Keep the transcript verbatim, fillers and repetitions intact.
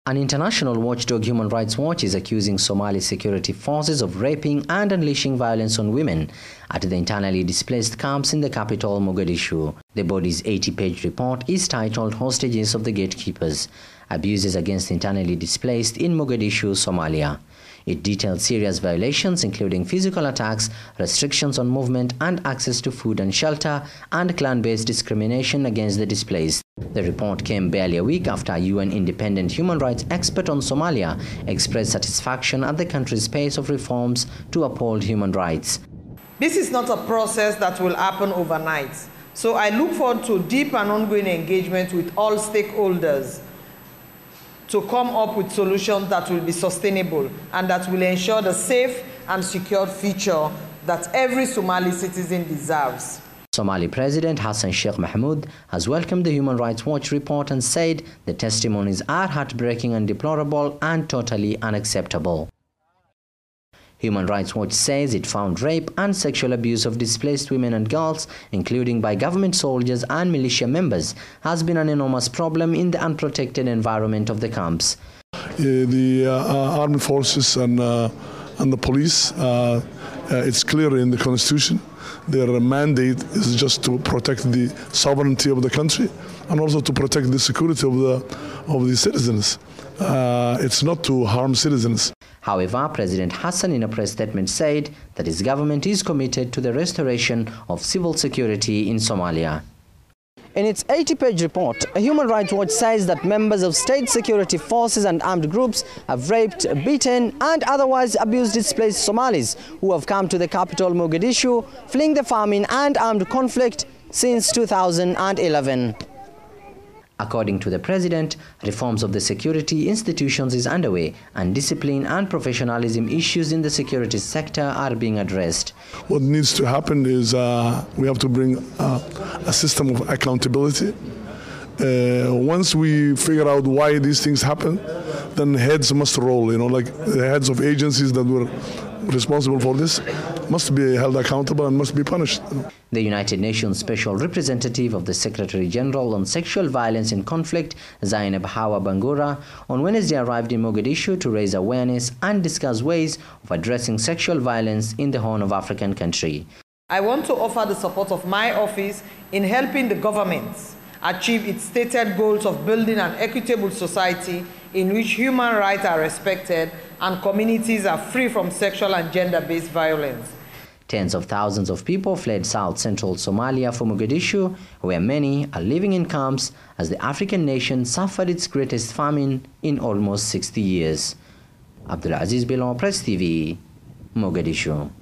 An international watchdog, Human Rights Watch, is accusing Somali security forces of raping and unleashing violence on women at the internally displaced camps in the capital, Mogadishu. The body's eighty-page report is titled Hostages of the Gatekeepers: Abuses Against Internally Displaced in Mogadishu, Somalia. It details serious violations including physical attacks, restrictions on movement and access to food and shelter, and clan-based discrimination against the displaced. The report came barely a week after a U N independent human rights expert on Somalia expressed satisfaction at the country's pace of reforms to uphold human rights. This is not a process that will happen overnight, so I look forward to deep and ongoing engagement with all stakeholders to come up with solutions that will be sustainable and that will ensure the safe and secure future that every Somali citizen deserves. Somali President Hassan Sheikh Mohamud has welcomed the Human Rights Watch report and said the testimonies are heartbreaking and deplorable and totally unacceptable. Human Rights Watch says it found rape and sexual abuse of displaced women and girls, including by government soldiers and militia members, has been an enormous problem in the unprotected environment of the camps. Uh, the uh, armed forces and, uh, and the police, uh, uh, it's clear in the constitution, their mandate is just to protect the sovereignty of the country and also to protect the security of the, of the citizens. Uh, it's not to harm citizens. However, President Hassan in a press statement said that his government is committed to the restoration of civil security in Somalia. In its eighty-page report, Human Rights Watch says that members of state security forces and armed groups have raped, beaten and otherwise abused displaced Somalis who have come to the capital Mogadishu, fleeing the famine and armed conflict since two thousand eleven. According to the president, reforms of the security institutions is underway and discipline and professionalism issues in the security sector are being addressed. What needs to happen is uh, we have to bring uh, a system of accountability. Uh, once we figure out why these things happen, then heads must roll, you know, like the heads of agencies that were responsible for this must be held accountable and must be punished. The United Nations Special Representative of the Secretary General on Sexual Violence in Conflict, Zainab Hawa Bangura, on Wednesday arrived in Mogadishu to raise awareness and discuss ways of addressing sexual violence in the Horn of African country. I want to offer the support of my office in helping the government achieve its stated goals of building an equitable society in which human rights are respected and communities are free from sexual and gender-based violence. Tens of thousands of people fled south-central Somalia for Mogadishu, where many are living in camps as the African nation suffered its greatest famine in almost sixty years. Abdulaziz Bilal, Press T V, Mogadishu.